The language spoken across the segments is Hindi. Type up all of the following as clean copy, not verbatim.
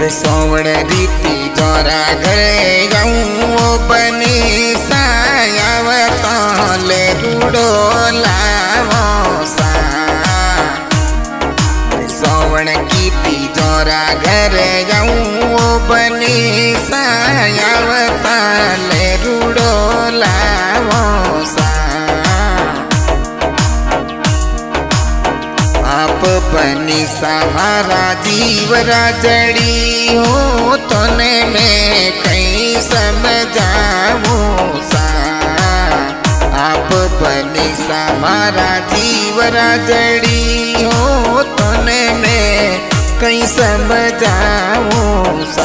सोवड़ रीति जोरा घरे जाऊँ बनी सायाव तले रूडो लावो सा सोवड़ की जोरा घरे जाऊँ बनी सायाव तले रूडो लावो सा आप बनी समारा जीवरा जड़ी हो तोने में कहीं समझाऊं सा आप बनी समारा जीवरा जड़ी हो तोने में कहीं समझाऊं सा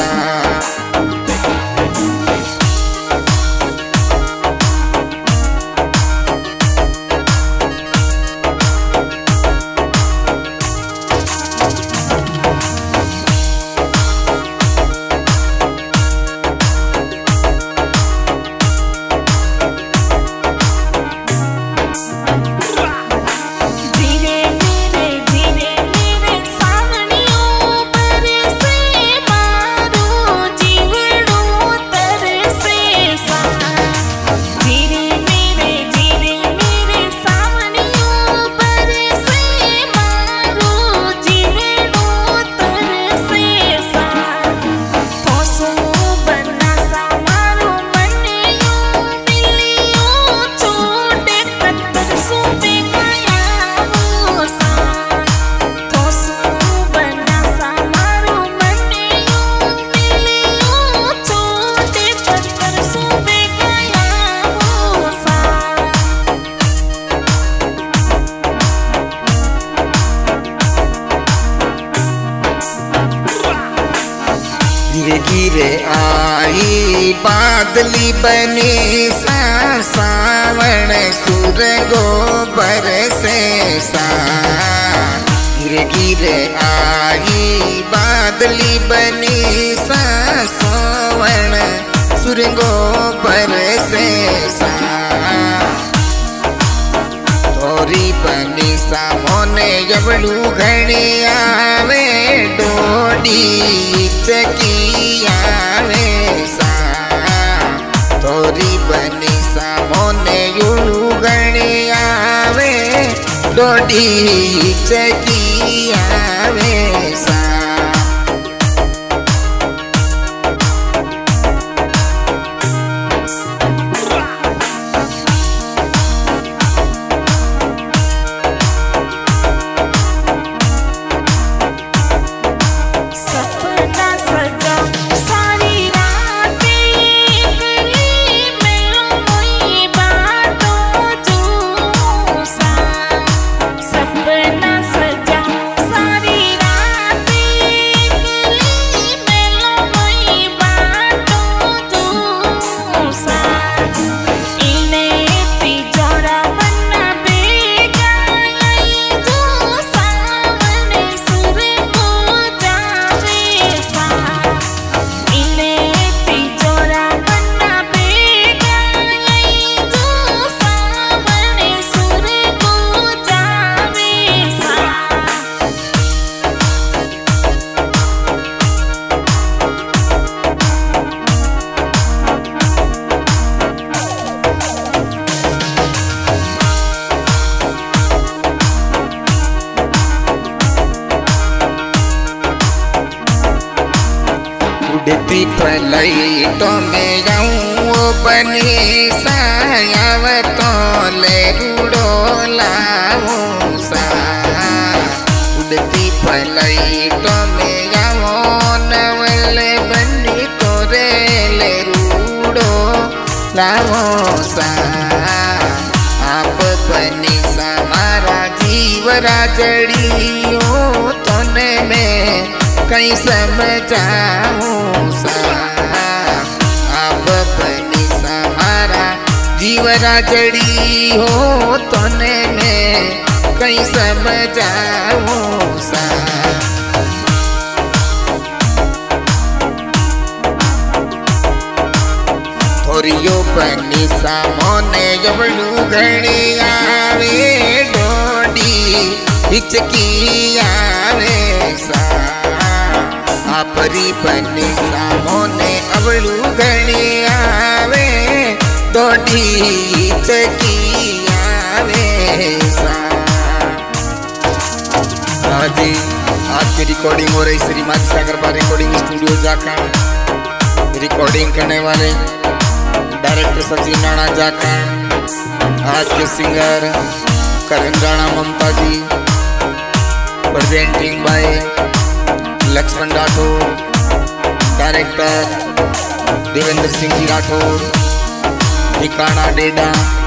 गिरे आई बादली बनी सावन सुर गोबर से सा गिरे गिरे आई बादली बनी सावन सुर गोबर से सा तोरी बनी सामोने जबड़ू घड़ी आवे डोडी चकी आवे सा तोरी बनी सामोने युड़ू घड़ी आवे डोडी चकी आवे सा उड़ती फ्लाइटों में जाऊँ बनी सायाव तोले रूडो लाऊं सा उड़ती फ्लाइटों में जाऊँ नवले बनी तोरे ले रूडो लाऊं सा आप बनी समारा जीवरा जड़ी हो तोने में कहीं समझाऊं सा आप बनी समारा जीवरा जड़ी हो तोने में कहीं समझाऊं सा थोरियो बनी सामोने जबड़ू घड़ी आवे डोडी हिचकी आवे सा बापरी बनी सामोने अवलू घणी आवे दोडी चकी आवे सा। आज की रिकॉर्डिंग हो रही श्री माती सागर बार रिकॉर्डिंग स्टूडियो जाखड़। रिकॉर्डिंग करने वाले डायरेक्टर सचिन राणा जाखड़। आज के singer Karan Rana Mamta ji. Presenting by Laxman Rathore. Director Devendra Singh ji Rathore. ठिकाना डेडा।